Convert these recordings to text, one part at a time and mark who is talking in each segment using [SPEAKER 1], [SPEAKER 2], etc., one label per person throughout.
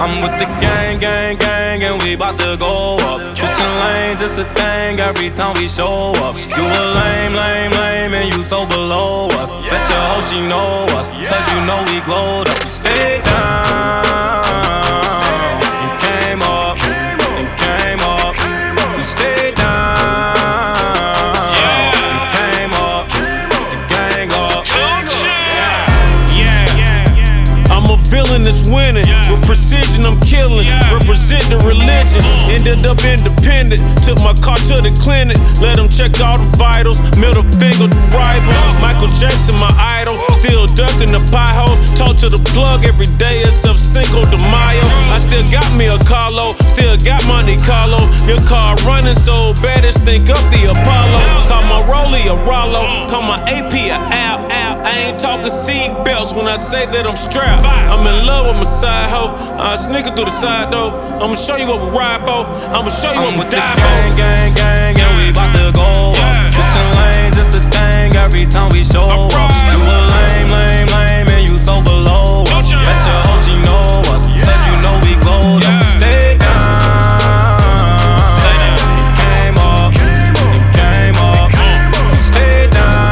[SPEAKER 1] I'm with the gang, gang, gang, and we bout to go up. Switching lanes, it's a thing every time we show up. You a lame, lame, lame, and you so below us. Bet your hoe she know us, cause you know we glowed up. We stayed down and came up, and came up. We stayed down and came up, the gang up.
[SPEAKER 2] I'm a villain that's winning. With precision, I'm killing. Represent the religion. Ended up independent. Took my car to the clinic. Let them check all the vitals. Middle finger to rival. Michael Jackson, my idol. Still ducking the pie holes. Talk to the plug every day except Cinco de Mayo. I still got me a Carlo. Still got Monte Carlo. Your car running so bad, it's think up the Apollo. Call my Rollie a Rollo. Call my AP a Al. I ain't talking seat belts when I say that I'm strapped. I'm in love with my side hoe. I sneak it through the side door. I'ma show you what we ride for. I'ma show you what we die for.
[SPEAKER 1] Gang, gang, gang, and we bout to go up. Switching lanes, it's a thing every time we show up. You a lame, lame, lame, and you so below us. Bet your hoe she know us, cause you know we glowed up. Stay down, came up, and came up. Stay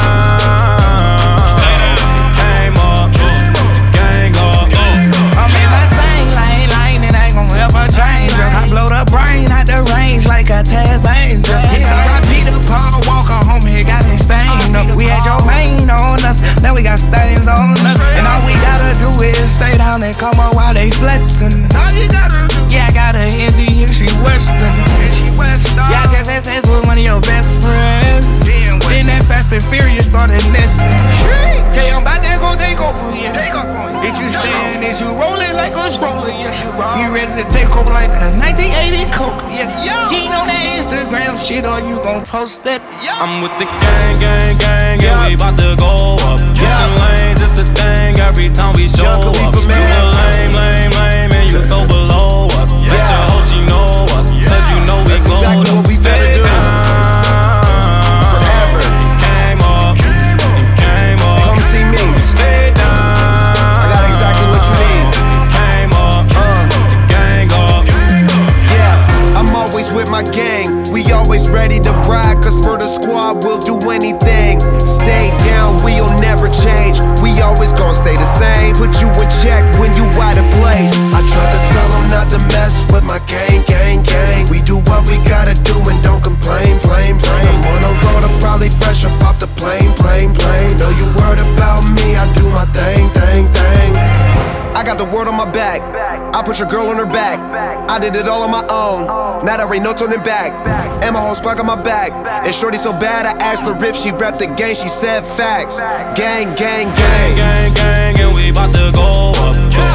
[SPEAKER 1] down, came up, gang up.
[SPEAKER 3] I'm in my same lane, it ain't gon' ever change. I blow the brain out the range like a Taz Angel. It's R.I.P. to Paul Walker, homie, got me stained up. We had your main on us, now we got stains on us. And all we gotta do is stay down and come up while they flexin'. Yeah, I got a Indian, she Western. Yeah, I just had sex with one of your best friends. Then that Fast and Furious started nesting. Yeah, I'm about to go take over, yeah. Did you stand? Is you rolling like a stroller? Yes, you ready to take over like the 1980 Coke? Yes, you ain't on that Instagram shit or you gon' post that?
[SPEAKER 1] I'm with the gang, gang, gang, and we bout to go up. Switching lanes, it's a thing every time we show up. You a lame, lame, lame, and you so below us. Bet your hoe she know us, cause you know we glowed up.
[SPEAKER 4] Exactly what we better do. Forever.
[SPEAKER 1] Came up, and came up.
[SPEAKER 4] Come see me.
[SPEAKER 1] Stay down.
[SPEAKER 4] I got exactly what you need.
[SPEAKER 1] Came up, the gang up.
[SPEAKER 4] Yeah, I'm always with my gang. We always ready to ride, cause for the squad we'll do anything. Stay down, we'll never change. We always gon' stay the same. Put you in check when you out of place. I try to tell them not to mess with my gang, gang, gang. We do what we gotta do and don't complain, plain, plain. I'm on the road, I'm probably fresh up off the plane, plane, plane. Know you worried about me, I do my thing, thing, thing. I got the word on my back. I put your girl on her back. I did it all on my own. Now there ain't no turning back. And my whole squad got my back. And shorty so bad, I asked her if she rep the gang. She said facts. Gang, gang, gang.
[SPEAKER 1] Gang, gang, and we bout to go up.